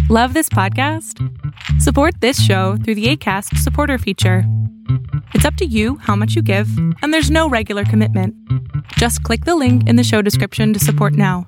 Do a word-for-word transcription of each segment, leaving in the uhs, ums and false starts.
Love this podcast? Support this show through the Acast supporter feature. It's up to you how much you give, and there's no regular commitment. Just click the link in the show description to support now.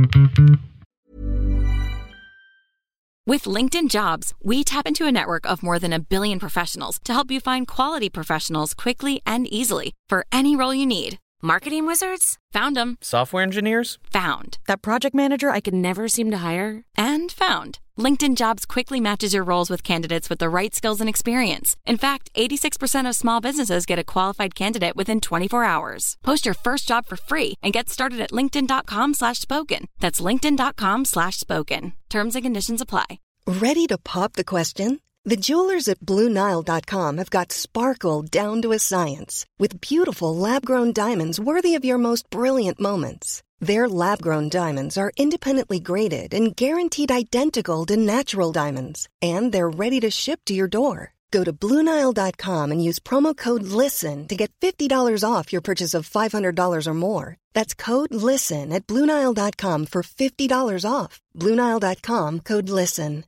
With LinkedIn Jobs, we tap into a network of more than a billion professionals to help you find quality professionals quickly and easily for any role you need. Marketing wizards? Found them. Software engineers? Found. That project manager I could never seem to hire? And found. LinkedIn Jobs quickly matches your roles with candidates with the right skills and experience. In fact, eighty-six percent of small businesses get a qualified candidate within twenty-four hours. Post your first job for free and get started at linkedin.com slash spoken. That's linkedin.com slash spoken. Terms and conditions apply. Ready to pop the question? The jewelers at Blue Nile dot com have got sparkle down to a science with beautiful lab-grown diamonds worthy of your most brilliant moments. Their lab-grown diamonds are independently graded and guaranteed identical to natural diamonds, and they're ready to ship to your door. Go to Blue Nile dot com and use promo code LISTEN to get fifty dollars off your purchase of five hundred dollars or more. That's code LISTEN at Blue Nile dot com for fifty dollars off. Blue Nile dot com, code LISTEN.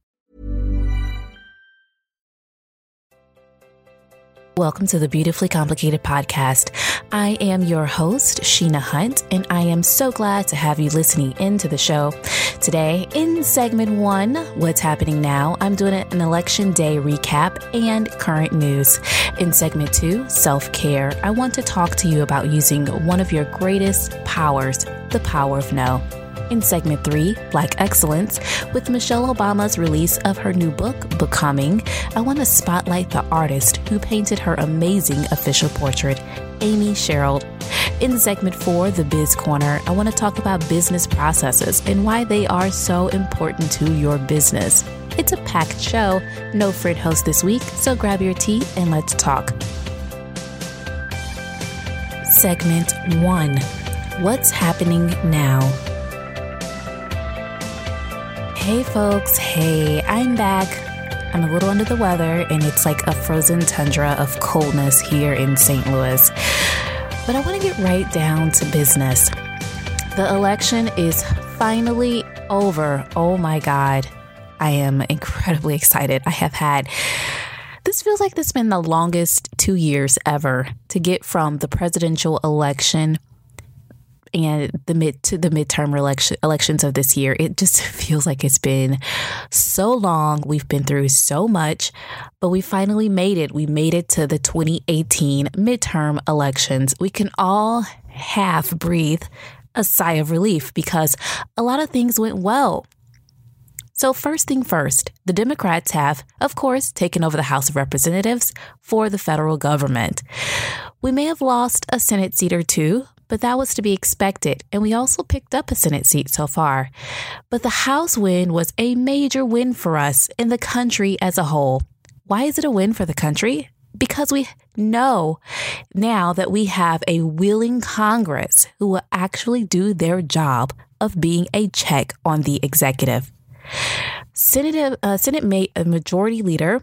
Welcome to the Beautifully Complicated podcast. I am your host, Sheena Hunt, and I am so glad to have you listening into the show. Today, in segment one, What's Happening Now, I'm doing an election day recap and current news. In segment two, Self-Care, I want to talk to you about using one of your greatest powers, the power of no. In segment three, Black Excellence, with Michelle Obama's release of her new book, Becoming, I want to spotlight the artist who painted her amazing official portrait, Amy Sherald. In segment four, The Biz Corner, I want to talk about business processes and why they are so important to your business. It's a packed show. No Fred host this week, so grab your tea and let's talk. Segment one, What's Happening Now? Hey folks, hey, I'm back. I'm a little under the weather and it's like a frozen tundra of coldness here in Saint Louis. But I want to get right down to business. The election is finally over. Oh my God. I am incredibly excited. I have had, this feels like this has been the longest two years ever to get from the presidential election and the mid to the midterm election elections of this year. It just feels like it's been so long. We've been through so much, but we finally made it. We made it to the twenty eighteen midterm elections. We can all half breathe a sigh of relief because a lot of things went well. So first thing first, the Democrats have, of course, taken over the House of Representatives for the federal government. We may have lost a Senate seat or two, but that was to be expected. And we also picked up a Senate seat so far. But the House win was a major win for us in the country as a whole. Why is it a win for the country? Because we know now that we have a willing Congress who will actually do their job of being a check on the executive. Senate, uh, Senate Majority Leader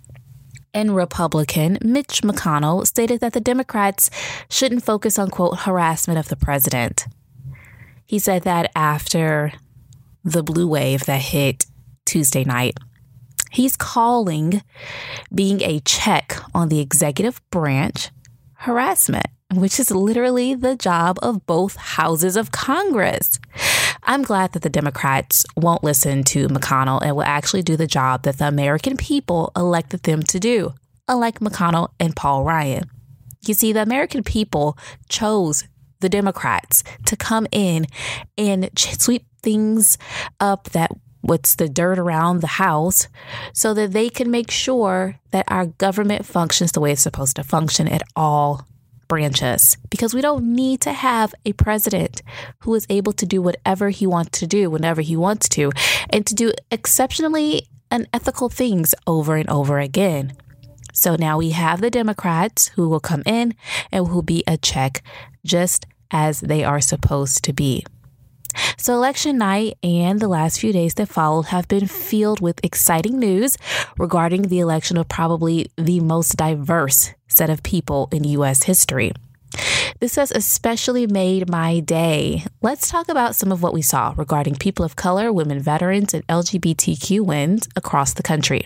and Republican Mitch McConnell stated that the Democrats shouldn't focus on, quote, harassment of the president. He said that after the blue wave that hit Tuesday night. He's calling being a check on the executive branch harassment, which is literally the job of both houses of Congress. I'm glad that the Democrats won't listen to McConnell and will actually do the job that the American people elected them to do, unlike McConnell and Paul Ryan. You see, the American people chose the Democrats to come in and sweep things up, that what's the dirt around the house, so that they can make sure that our government functions the way it's supposed to function at all branches, because we don't need to have a president who is able to do whatever he wants to do whenever he wants to, and to do exceptionally unethical things over and over again. So now we have the Democrats who will come in and will be a check, just as they are supposed to be. So election night and the last few days that followed have been filled with exciting news regarding the election of probably the most diverse set of people in U S history. This has especially made my day. Let's talk about some of what we saw regarding people of color, women veterans, and L G B T Q wins across the country.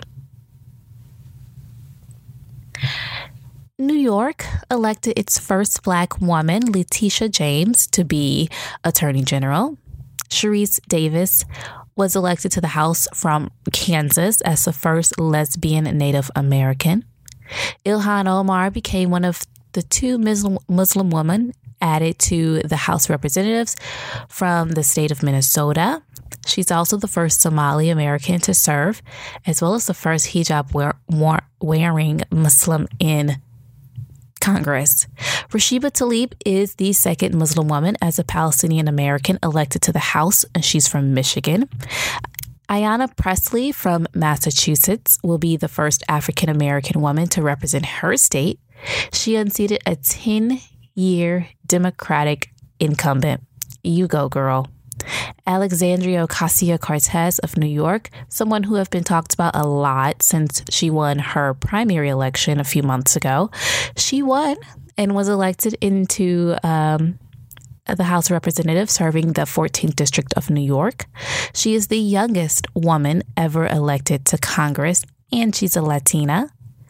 New York elected its first Black woman, Letitia James, to be Attorney General. Sharice Davis was elected to the House from Kansas as the first lesbian Native American. Ilhan Omar became one of the two Muslim, Muslim women added to the House of Representatives from the state of Minnesota. She's also the first Somali American to serve, as well as the first hijab wear, wear, wearing Muslim in Congress. Rashida Tlaib is the second Muslim woman as a Palestinian American elected to the House, and she's from Michigan. Ayanna Pressley from Massachusetts will be the first African American woman to represent her state. She unseated a ten-year Democratic incumbent. You go, girl. Alexandria Ocasio-Cortez of New York, someone who have been talked about a lot since she won her primary election a few months ago. She won and was elected into um, the House of Representatives, serving the fourteenth District of New York. She is the youngest woman ever elected to Congress, and she's a Latina.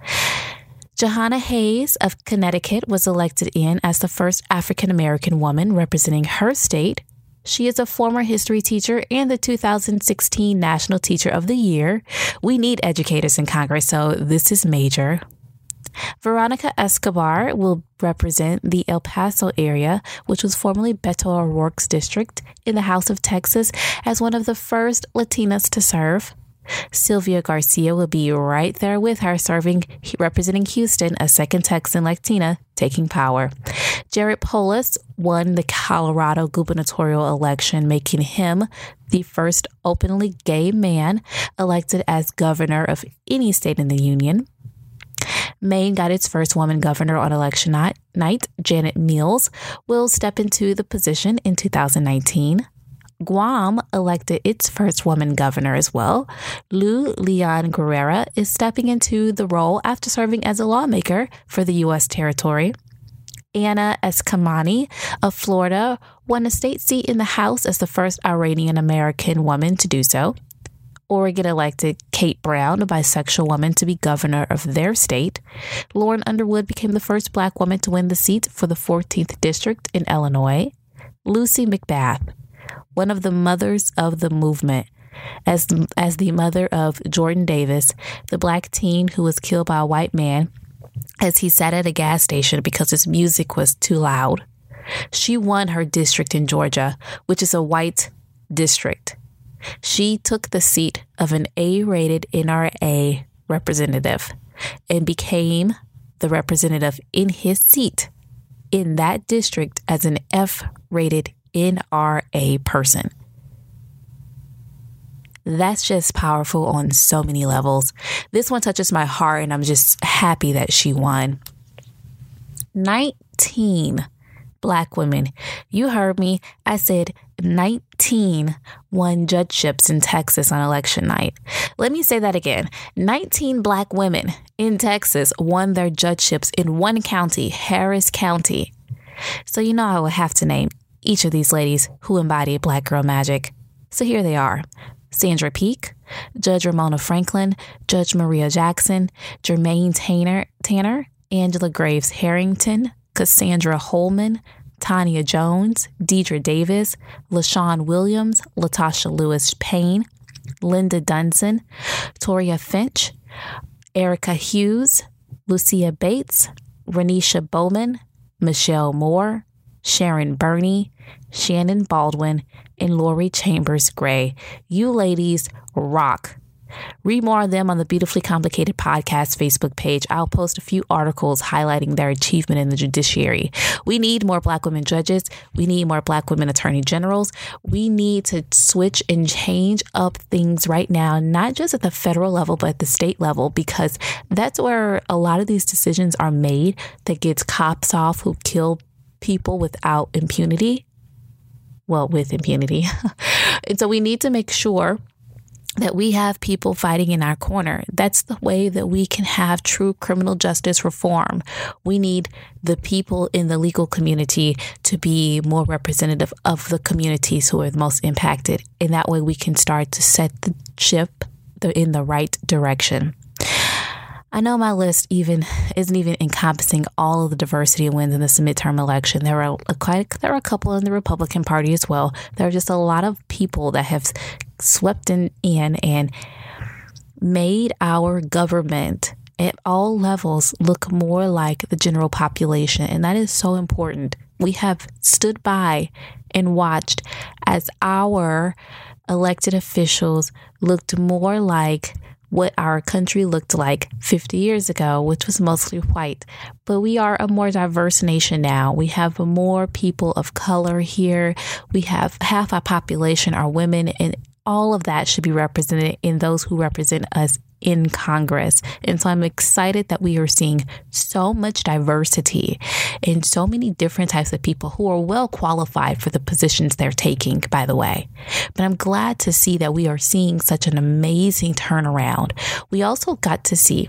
Jahana Hayes of Connecticut was elected in as the first African-American woman representing her state. She is a former history teacher and the two thousand sixteen National Teacher of the Year. We need educators in Congress, so this is major. Veronica Escobar will represent the El Paso area, which was formerly Beto O'Rourke's district, in the House of Texas as one of the first Latinas to serve. Sylvia Garcia will be right there with her, serving, representing Houston, a second Texan Latina taking power. Jared Polis won the Colorado gubernatorial election, making him the first openly gay man elected as governor of any state in the union. Maine got its first woman governor on election night. Janet Mills will step into the position in two thousand nineteen. Guam elected its first woman governor as well. Lou Leon Guerrera is stepping into the role after serving as a lawmaker for the U S territory. Anna Eskamani of Florida won a state seat in the House as the first Iranian American woman to do so. Oregon elected Kate Brown, a bisexual woman, to be governor of their state. Lauren Underwood became the first Black woman to win the seat for the fourteenth District in Illinois. Lucy McBath, one of the mothers of the movement, as, as the mother of Jordan Davis, the Black teen who was killed by a white man as he sat at a gas station because his music was too loud. She won her district in Georgia, which is a white district. She took the seat of an A-rated N R A representative and became the representative in his seat in that district as an F-rated N R A person. That's just powerful on so many levels. This one touches my heart, and I'm just happy that she won. nineteen Black women. You heard me. I said nineteen won judgeships in Texas on election night. Let me say that again. nineteen Black women in Texas won their judgeships in one county, Harris County. So you know I would have to name each of these ladies who embody Black girl magic. So here they are. Sandra Peak, Judge Ramona Franklin, Judge Maria Jackson, Jermaine Tanner, Tanner, Angela Graves Harrington, Cassandra Holman, Tanya Jones, Deidre Davis, LaShawn Williams, Latasha Lewis Payne, Linda Dunson, Toria Finch, Erica Hughes, Lucia Bates, Renisha Bowman, Michelle Moore, Sharon Burney, Shannon Baldwin, and Lori Chambers Gray. You ladies rock. Read more on them on the Beautifully Complicated Podcast Facebook page. I'll post a few articles highlighting their achievement in the judiciary. We need more Black women judges. We need more Black women attorney generals. We need to switch and change up things right now, not just at the federal level, but at the state level, because that's where a lot of these decisions are made that gets cops off who kill people without impunity. Well, with impunity. And so we need to make sure that we have people fighting in our corner. That's the way that we can have true criminal justice reform. We need the people in the legal community to be more representative of the communities who are the most impacted. And that way we can start to set the ship in the right direction. I know my list even isn't even encompassing all of the diversity wins in this midterm election. There are a, quite there are a couple in the Republican Party as well. There are just a lot of people that have swept in, in and made our government at all levels look more like the general population. And that is so important. We have stood by and watched as our elected officials looked more like what our country looked like fifty years ago, which was mostly white. But we are a more diverse nation now. We have more people of color here. We have half our population are women, and all of that should be represented in those who represent us in Congress. And so I'm excited that we are seeing so much diversity and so many different types of people who are well qualified for the positions they're taking, by the way. But I'm glad to see that we are seeing such an amazing turnaround. We also got to see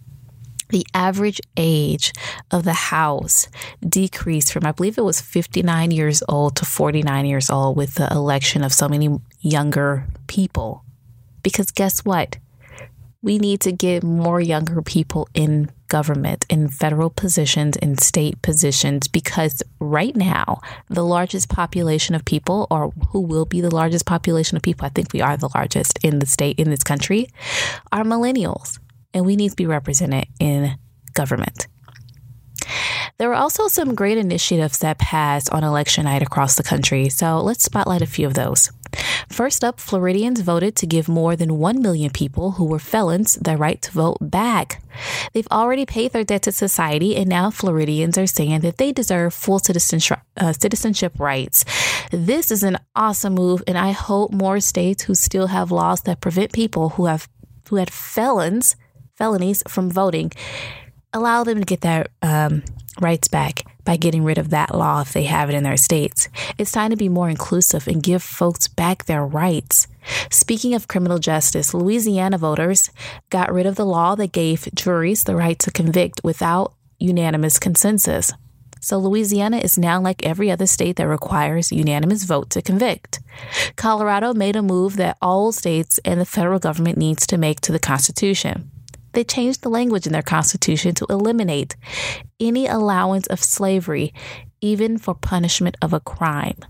the average age of the House decreased from, I believe it was fifty-nine years old to forty-nine years old with the election of so many younger people. Because guess what? We need to get more younger people in government, in federal positions, in state positions, because right now, the largest population of people, or who will be the largest population of people, I think we are the largest in the state, in this country, are millennials. And we need to be represented in government. There were also some great initiatives that passed on election night across the country. So let's spotlight a few of those. First up, Floridians voted to give more than one million people who were felons the right to vote back. They've already paid their debt to society, and now Floridians are saying that they deserve full citizenship, uh, citizenship rights. This is an awesome move, and I hope more states who still have laws that prevent people who have who had felons, felonies from voting, allow them to get their um, rights back by getting rid of that law if they have it in their states. It's time to be more inclusive and give folks back their rights. Speaking of criminal justice, Louisiana voters got rid of the law that gave juries the right to convict without unanimous consensus. So Louisiana is now like every other state that requires unanimous vote to convict. Colorado made a move that all states and the federal government needs to make to the Constitution. They changed the language in their constitution to eliminate any allowance of slavery, even for punishment of a crime.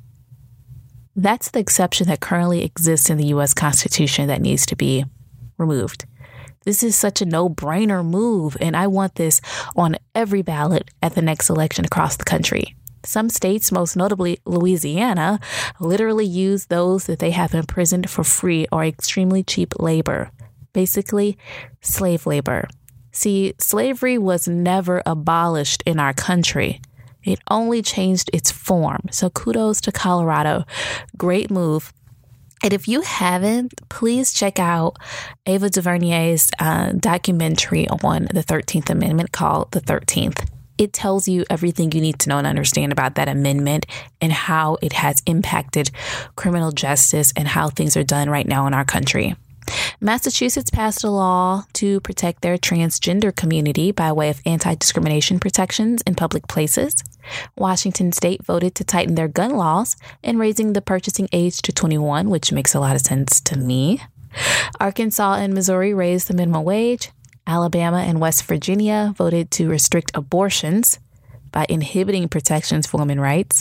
That's the exception that currently exists in the U S Constitution that needs to be removed. This is such a no-brainer move, and I want this on every ballot at the next election across the country. Some states, most notably Louisiana, literally use those that they have imprisoned for free or extremely cheap labor. Basically, slave labor. See, slavery was never abolished in our country. It only changed its form. So kudos to Colorado. Great move. And if you haven't, please check out Ava DuVernay's uh, documentary on the thirteenth Amendment called The thirteenth. It tells you everything you need to know and understand about that amendment and how it has impacted criminal justice and how things are done right now in our country. Massachusetts passed a law to protect their transgender community by way of anti-discrimination protections in public places. Washington State voted to tighten their gun laws and raising the purchasing age to twenty-one, which makes a lot of sense to me. Arkansas and Missouri raised the minimum wage. Alabama and West Virginia voted to restrict abortions by inhibiting protections for women's rights.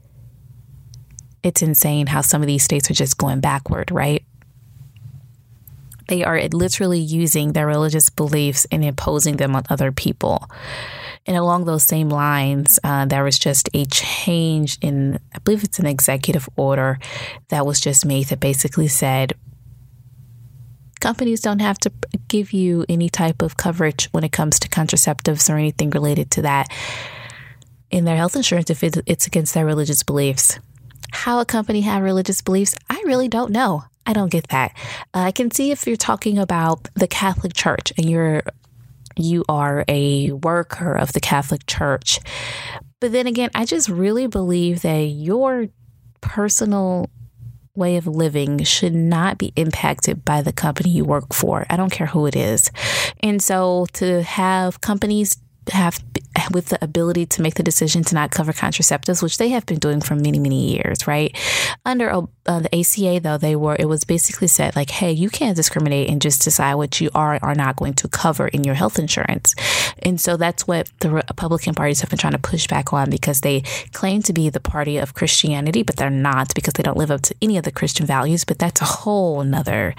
It's insane how some of these states are just going backward, right? They are literally using their religious beliefs and imposing them on other people. And along those same lines, uh, there was just a change in, I believe it's an executive order that was just made that basically said companies don't have to give you any type of coverage when it comes to contraceptives or anything related to that in their health insurance if it's against their religious beliefs. How a company have religious beliefs, I really don't know. I don't get that. Uh, I can see if you're talking about the Catholic Church and you're you are a worker of the Catholic Church. But then again, I just really believe that your personal way of living should not be impacted by the company you work for. I don't care who it is. And so to have companies have with the ability to make the decision to not cover contraceptives, which they have been doing for many, many years, right? Under uh, the A C A, though, they were, it was basically said like, hey, you can't discriminate and just decide what you are or are not going to cover in your health insurance. And so that's what the Republican parties have been trying to push back on, because they claim to be the party of Christianity, but they're not, because they don't live up to any of the Christian values. But that's a whole nother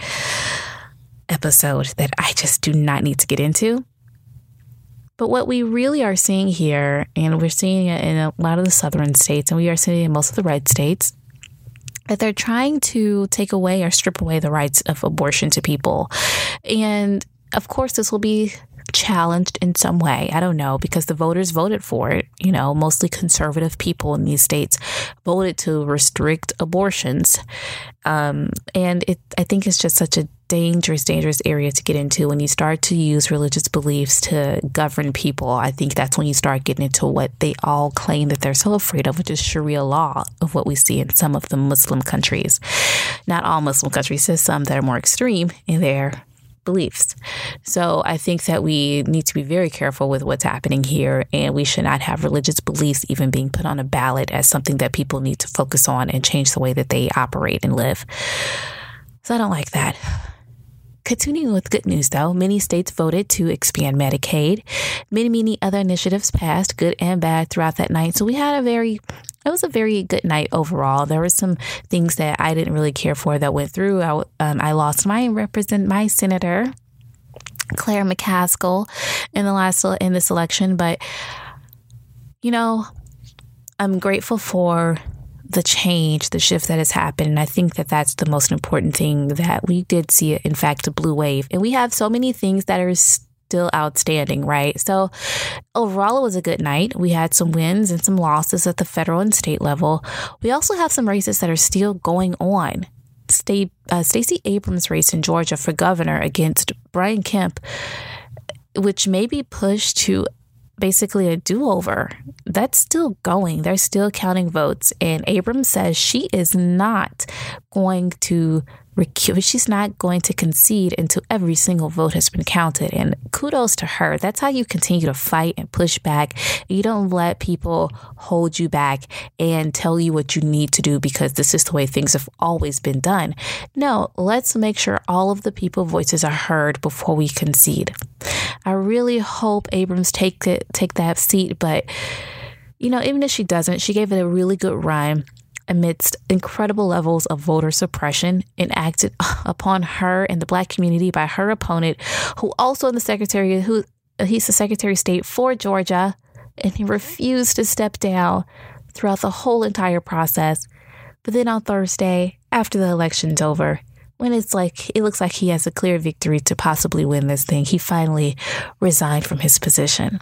episode that I just do not need to get into. But what we really are seeing here, and we're seeing it in a lot of the southern states, and we are seeing it in most of the red states, that they're trying to take away or strip away the rights of abortion to people. And of course, this will be challenged in some way. I don't know, because the voters voted for it. You know, mostly conservative people in these states voted to restrict abortions. Um, and it, I think it's just such a dangerous, dangerous area to get into when you start to use religious beliefs to govern people. I think that's when you start getting into what they all claim that they're so afraid of, which is Sharia law, of what we see in some of the Muslim countries. Not all Muslim countries, there's some that are more extreme in their beliefs. So I think that we need to be very careful with what's happening here, and we should not have religious beliefs even being put on a ballot as something that people need to focus on and change the way that they operate and live. So I don't like that. Continuing with good news, though, many states voted to expand Medicaid. Many, many other initiatives passed, good and bad, throughout that night. So we had a very, it was a very good night overall. There were some things that I didn't really care for that went through. I, um, I lost my represent my senator, Claire McCaskill, in the last in this election. But you know, I'm grateful for the change, the shift that has happened. And I think that that's the most important thing, that we did see, in fact, a blue wave. And we have so many things that are still outstanding, right? So overall, it was a good night. We had some wins and some losses at the federal and state level. We also have some races that are still going on. State, uh, Stacey Abrams' race in Georgia for governor against Brian Kemp, which may be pushed to basically a do-over, that's still going. They're still counting votes. And Abrams says she is not going to recuse. She's not going to concede until every single vote has been counted. And kudos to her. That's how you continue to fight and push back. You don't let people hold you back and tell you what you need to do because this is the way things have always been done. No, let's make sure all of the people's voices are heard before we concede. I really hope Abrams take it, take that seat. But, you know, even if she doesn't, she gave it a really good run amidst incredible levels of voter suppression enacted upon her and the Black community by her opponent, who also in the secretary, who he's the Secretary of State for Georgia, and he refused to step down throughout the whole entire process. But then on Thursday, after the election's over, when it's like, it looks like he has a clear victory to possibly win this thing, he finally resigned from his position.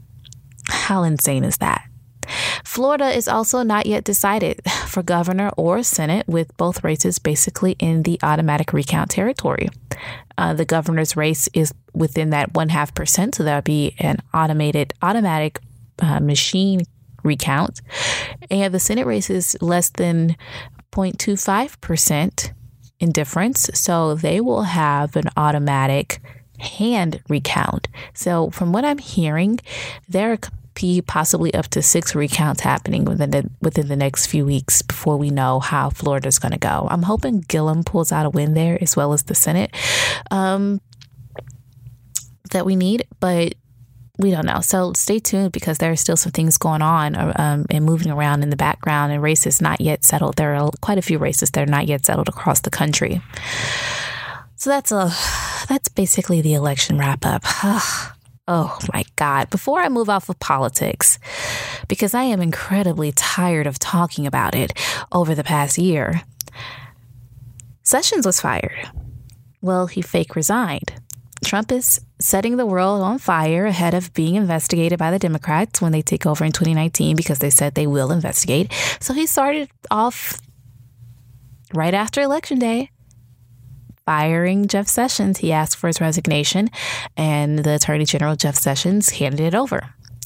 How insane is that? Florida is also not yet decided for governor or Senate, with both races basically in the automatic recount territory. Uh, the governor's race is within that one half percent, so that would be an automated, automatic uh, machine recount. And the Senate race is less than zero point two five percent in difference, so they will have an automatic hand recount. So from what I'm hearing, there could be possibly up to six recounts happening within the, within the next few weeks before we know how Florida's going to go. I'm hoping Gillum pulls out a win there, as well as the Senate um, that we need, but we don't know. So stay tuned, because there are still some things going on um, and moving around in the background, and races not yet settled. There are quite a few races that are not yet settled across the country. So that's a that's basically the election wrap up. Oh my God. Before I move off of politics, because I am incredibly tired of talking about it over the past year, Sessions was fired. Well, he fake resigned. Trump is setting the world on fire ahead of being investigated by the Democrats when they take over in twenty nineteen, because they said they will investigate. So he started off right after Election Day, firing Jeff Sessions. He asked for his resignation, and the Attorney General, Jeff Sessions, handed it over.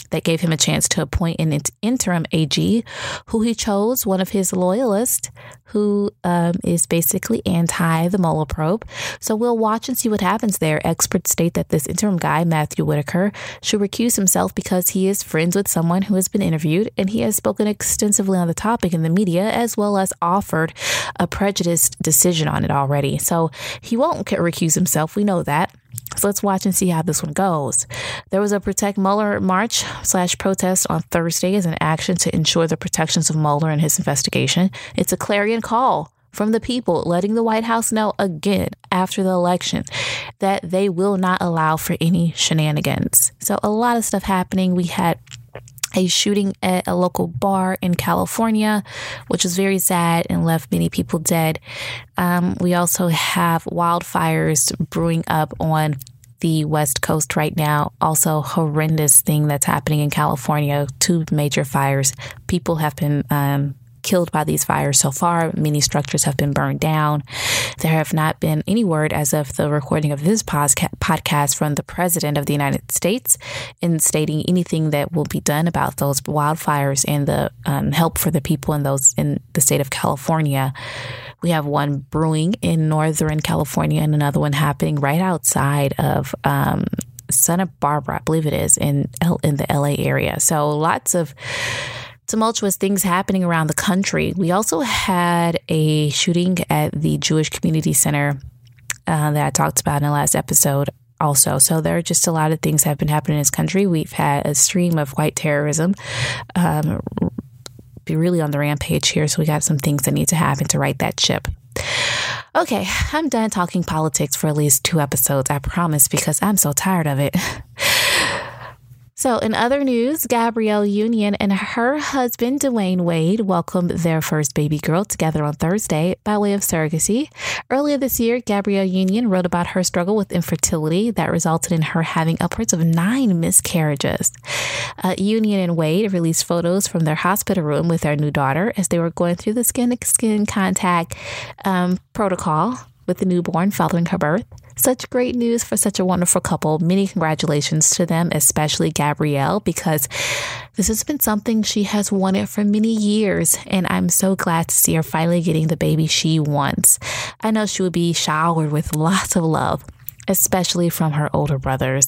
that gave him a chance to appoint an interim A G, who he chose, one of his loyalists, who um, is basically anti the Mueller probe. So we'll watch and see what happens there. Experts state that this interim guy, Matthew Whitaker, should recuse himself because he is friends with someone who has been interviewed, and he has spoken extensively on the topic in the media, as well as offered a prejudiced decision on it already. So he won't recuse himself. We know that. So let's watch and see how this one goes. There was a Protect Mueller march slash protest on Thursday as an action to ensure the protections of Mueller and his investigation. It's a clarion call from the people, letting the White House know again after the election that they will not allow for any shenanigans. So a lot of stuff happening. We had a shooting at a local bar in California, which was very sad and left many people dead. Um, we also have wildfires brewing up on the West Coast right now. Also, horrendous thing that's happening in California. Two major fires. People have been um, killed by these fires so far. Many structures have been burned down. There have not been any word as of the recording of this podcast from the President of the United States in stating anything that will be done about those wildfires and the um, help for the people in those in the state of California. We have one brewing in Northern California and another one happening right outside of um, Santa Barbara, I believe it is, in L- in the L A area. So lots of tumultuous things happening around the country. We also had a shooting at the Jewish Community Center uh, that I talked about in the last episode also. So there are just a lot of things that have been happening in this country. We've had a stream of white terrorism um, be really on the rampage here. So we got some things that need to happen to right that ship. Okay, I'm done talking politics for at least two episodes, I promise, because I'm so tired of it. So in other news, Gabrielle Union and her husband, Dwayne Wade, welcomed their first baby girl together on Thursday by way of surrogacy. Earlier this year, Gabrielle Union wrote about her struggle with infertility that resulted in her having upwards of nine miscarriages. Uh, Union and Wade released photos from their hospital room with their new daughter as they were going through the skin-to-skin contact um, protocol with the newborn following her birth. Such great news for such a wonderful couple. Many congratulations to them, especially Gabrielle, because this has been something she has wanted for many years. And I'm so glad to see her finally getting the baby she wants. I know she will be showered with lots of love, especially from her older brothers.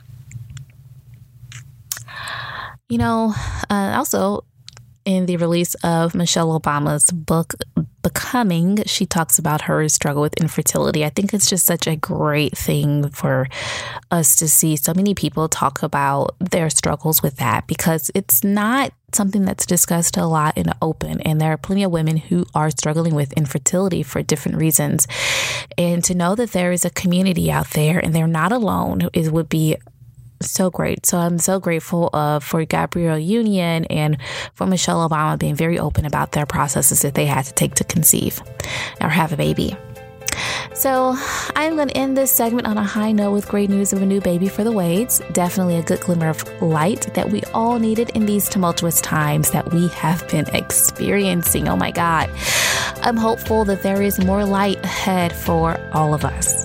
You know, uh, also in the release of Michelle Obama's book, Becoming, she talks about her struggle with infertility. I think it's just such a great thing for us to see so many people talk about their struggles with that, because it's not something that's discussed a lot in the open. And there are plenty of women who are struggling with infertility for different reasons. And to know that there is a community out there and they're not alone, it would be so great. So I'm so grateful uh, for Gabrielle Union and for Michelle Obama being very open about their processes that they had to take to conceive or have a baby. So I'm going to end this segment on a high note with great news of a new baby for the Wades. Definitely a good glimmer of light that we all needed in these tumultuous times that we have been experiencing. Oh my God. I'm hopeful that there is more light ahead for all of us.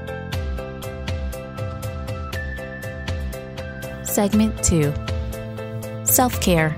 Segment two, self-care.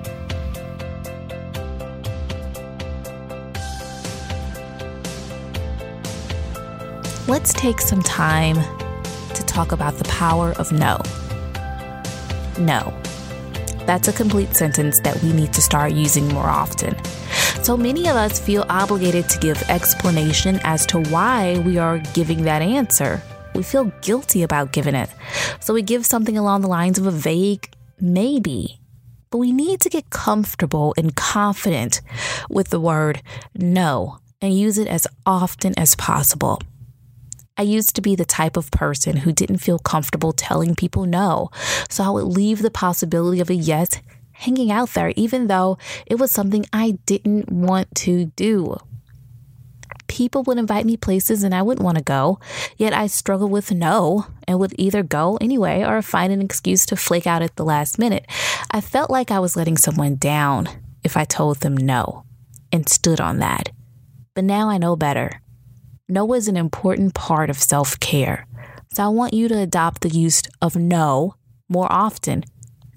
Let's take some time to talk about the power of no. No. That's a complete sentence that we need to start using more often. So many of us feel obligated to give explanation as to why we are giving that answer. We feel guilty about giving it. So we give something along the lines of a vague maybe. But we need to get comfortable and confident with the word no and use it as often as possible. I used to be the type of person who didn't feel comfortable telling people no. So I would leave the possibility of a yes hanging out there, even though it was something I didn't want to do. People would invite me places and I wouldn't want to go, yet I struggled with no and would either go anyway or find an excuse to flake out at the last minute. I felt like I was letting someone down if I told them no and stood on that. But now I know better. No is an important part of self-care. So I want you to adopt the use of no more often.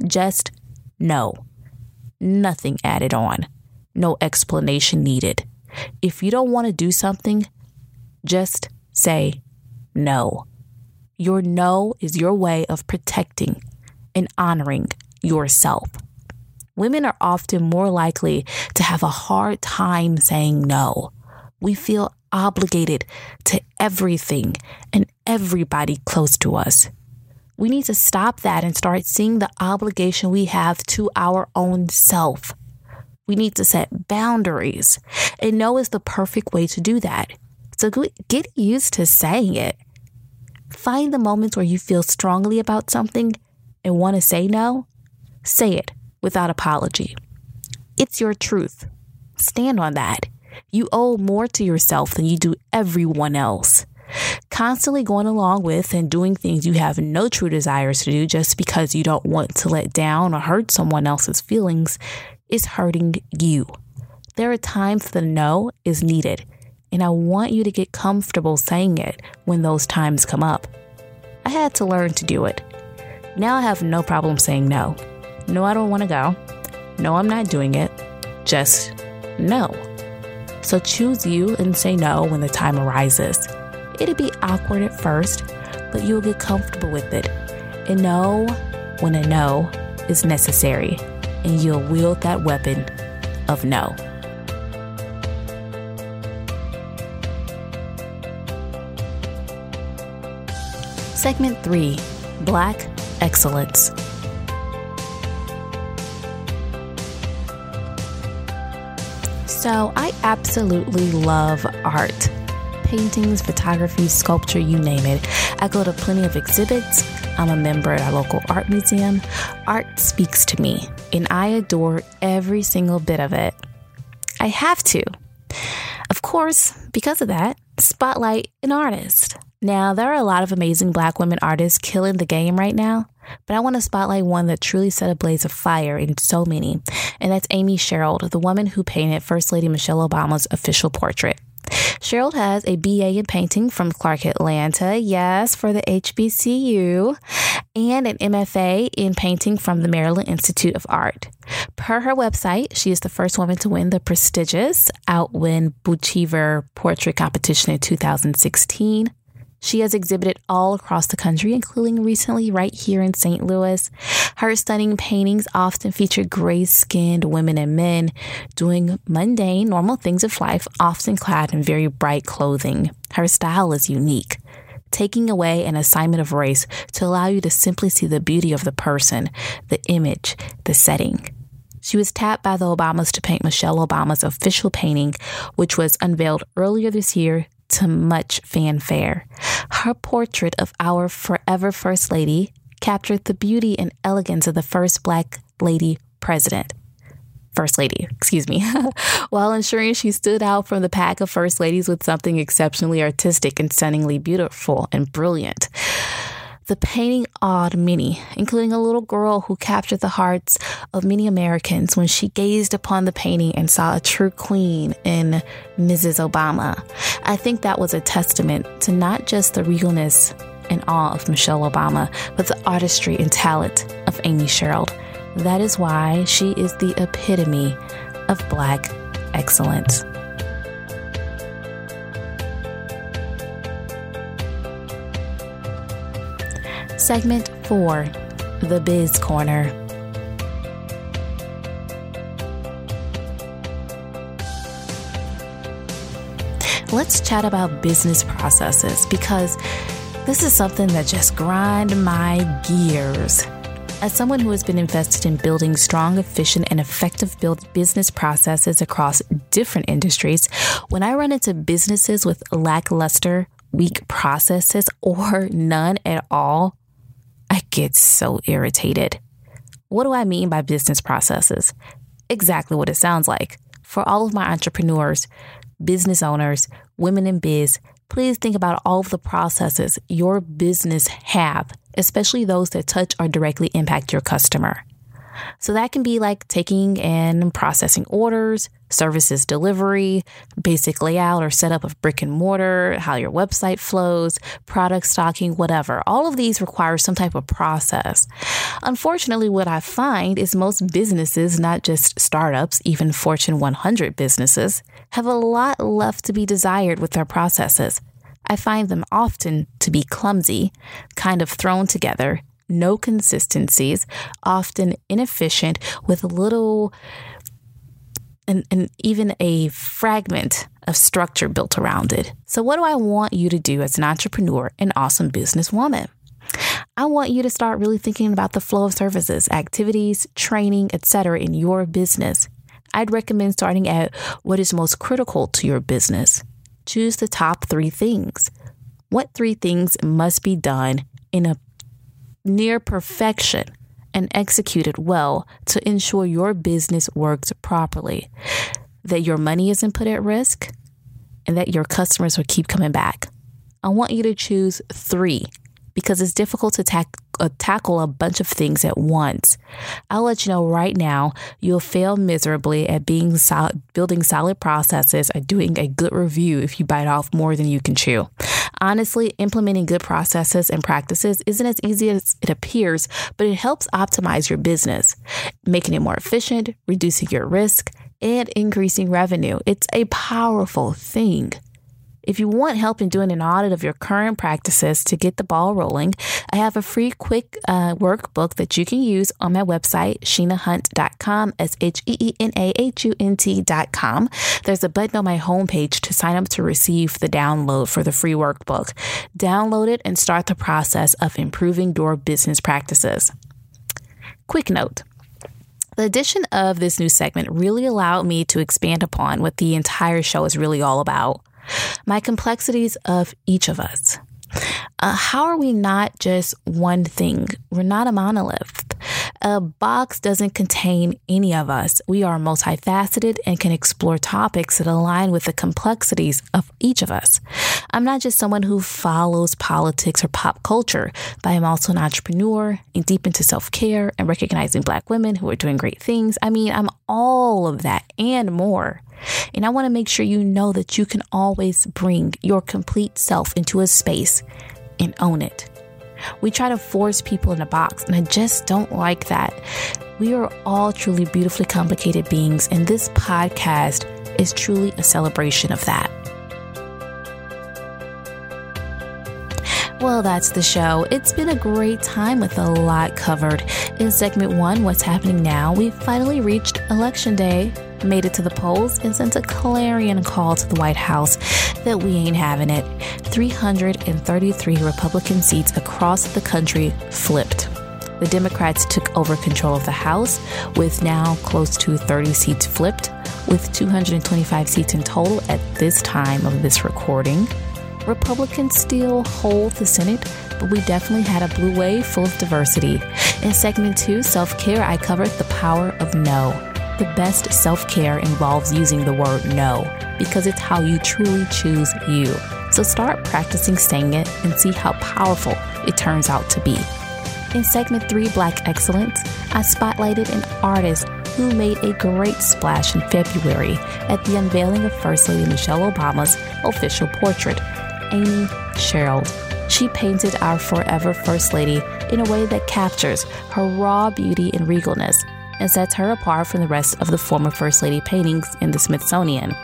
Just no. Nothing added on. No explanation needed. If you don't want to do something, just say no. Your no is your way of protecting and honoring yourself. Women are often more likely to have a hard time saying no. We feel obligated to everything and everybody close to us. We need to stop that and start seeing the obligation we have to our own self. We need to set boundaries, and no is the perfect way to do that. So get used to saying it. Find the moments where you feel strongly about something and want to say no. Say it without apology. It's your truth. Stand on that. You owe more to yourself than you do everyone else. Constantly going along with and doing things you have no true desires to do just because you don't want to let down or hurt someone else's feelings is hurting you. There are times the no is needed, and I want you to get comfortable saying it when those times come up. I had to learn to do it. Now I have no problem saying no. No, I don't want to go. No, I'm not doing it. Just no. So choose you and say no when the time arises. It'll be awkward at first, but you'll get comfortable with it and know when a no is necessary, and you'll wield that weapon of no. Segment three, Black Excellence. So I absolutely love art. Paintings, photography, sculpture, you name it. I go to plenty of exhibits. I'm a member at our local art museum. Art speaks to me, and I adore every single bit of it. I have to. Of course, because of that, spotlight an artist. Now, there are a lot of amazing Black women artists killing the game right now, but I want to spotlight one that truly set a blaze of fire in so many, and that's Amy Sherald, the woman who painted First Lady Michelle Obama's official portrait. Sherald has a B A in painting from Clark Atlanta, yes, for the H B C U, and an M F A in painting from the Maryland Institute of Art. Per her website, she is the first woman to win the prestigious Outwin Buchever Portrait Competition in two thousand sixteen. She has exhibited all across the country, including recently right here in Saint Louis. Her stunning paintings often feature gray-skinned women and men doing mundane, normal things of life, often clad in very bright clothing. Her style is unique, taking away an assignment of race to allow you to simply see the beauty of the person, the image, the setting. She was tapped by the Obamas to paint Michelle Obama's official painting, which was unveiled earlier this year to much fanfare. Her portrait of our forever First Lady captured the beauty and elegance of the first Black lady president. First Lady, excuse me, while ensuring she stood out from the pack of First Ladies with something exceptionally artistic and stunningly beautiful and brilliant. The painting awed many, including a little girl who captured the hearts of many Americans when she gazed upon the painting and saw a true queen in Missus Obama. I think that was a testament to not just the regalness and awe of Michelle Obama, but the artistry and talent of Amy Sherald. That is why she is the epitome of Black excellence. Segment four, The Biz Corner. Let's chat about business processes, because this is something that just grinds my gears. As someone who has been invested in building strong, efficient, and effective build business processes across different industries, when I run into businesses with lackluster, weak processes or none at all, I get so irritated. What do I mean by business processes? Exactly what it sounds like. For all of my entrepreneurs, business owners, women in biz, please think about all of the processes your business have, especially those that touch or directly impact your customer. So that can be like taking and processing orders, services delivery, basic layout or setup of brick and mortar, how your website flows, product stocking, whatever. All of these require some type of process. Unfortunately, what I find is most businesses, not just startups, even Fortune one hundred businesses, have a lot left to be desired with their processes. I find them often to be clumsy, kind of thrown together, no consistencies, often inefficient, with little and, and even a fragment of structure built around it. So what do I want you to do as an entrepreneur and awesome businesswoman? I want you to start really thinking about the flow of services, activities, training, et cetera in your business. I'd recommend starting at what is most critical to your business. Choose the top three things. What three things must be done in a near perfection and executed well to ensure your business works properly, that your money isn't put at risk, and that your customers will keep coming back? I want you to choose three because it's difficult to tack, uh, tackle a bunch of things at once. I'll let you know right now, you'll fail miserably at being sol- building solid processes or doing a good review if you bite off more than you can chew. Honestly, implementing good processes and practices isn't as easy as it appears, but it helps optimize your business, making it more efficient, reducing your risk, and increasing revenue. It's a powerful thing. If you want help in doing an audit of your current practices to get the ball rolling, I have a free quick uh, workbook that you can use on my website, sheena hunt dot com, S H E E N A H U N T dot com. There's a button on my homepage to sign up to receive the download for the free workbook. Download it and start the process of improving your business practices. Quick note. The addition of this new segment really allowed me to expand upon what the entire show is really all about. My complexities of each of us. Uh, how are we not just one thing? We're not a monolith. A box doesn't contain any of us. We are multifaceted and can explore topics that align with the complexities of each of us. I'm not just someone who follows politics or pop culture, but I'm also an entrepreneur and deep into self-care and recognizing Black women who are doing great things. I mean, I'm all of that and more. And I want to make sure you know that you can always bring your complete self into a space and own it. We try to force people in a box, and I just don't like that. We are all truly beautifully complicated beings, and this podcast is truly a celebration of that. Well, that's the show. It's been a great time with a lot covered. In segment one, What's Happening Now, we finally reached Election Day, made it to the polls, and sent a clarion call to the White House that we ain't having it. three hundred thirty-three Republican seats across the country flipped. The Democrats took over control of the House, with now close to thirty seats flipped, with two hundred twenty-five seats in total at this time of this recording. Republicans still hold the Senate, but we definitely had a blue wave full of diversity. In segment two, Self-Care, I covered the power of no. The best self-care involves using the word no, because it's how you truly choose you. So start practicing saying it and see how powerful it turns out to be. In segment three, Black Excellence, I spotlighted an artist who made a great splash in February at the unveiling of First Lady Michelle Obama's official portrait, Amy Sherald. She painted our forever First Lady in a way that captures her raw beauty and regalness and sets her apart from the rest of the former First Lady paintings in the Smithsonian.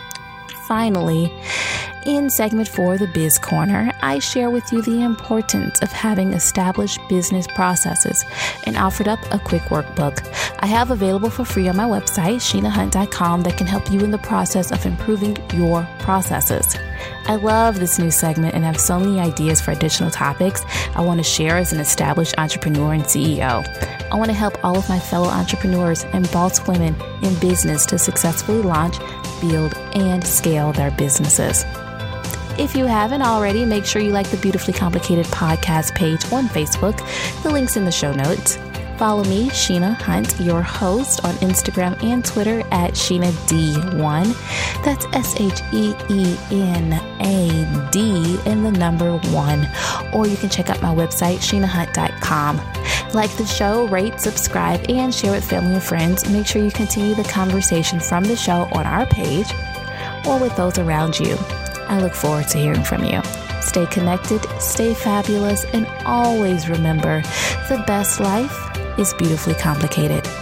Finally, in segment four, the Biz Corner, I share with you the importance of having established business processes and offered up a quick workbook I have available for free on my website, sheena hunt dot com, that can help you in the process of improving your processes. I love this new segment and have so many ideas for additional topics I want to share as an established entrepreneur and C E O. I want to help all of my fellow entrepreneurs and boss women in business to successfully launch, build, and scale their businesses. If you haven't already, make sure you like the Beautifully Complicated podcast page on Facebook. The link's in the show notes. Follow me, Sheena Hunt, your host, on Instagram and Twitter at Sheena D one. That's S H E E N A D and the number one. or you can check out my website, sheena hunt dot com. Like the show, rate, subscribe, and share with family and friends. Make sure you continue the conversation from the show on our page or with those around you. I look forward to hearing from you. Stay connected, stay fabulous, and always remember the best life is beautifully complicated.